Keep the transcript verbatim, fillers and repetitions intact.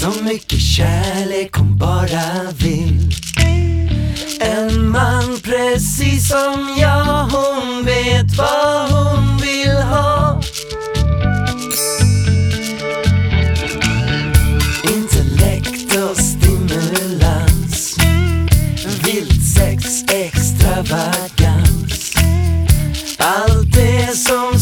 Så mycket kärlek hon bara vill. En man precis som jag, hon vet vad hon vill ha. Intellekt och stimulans, vilt sex, extravagans. Allt det som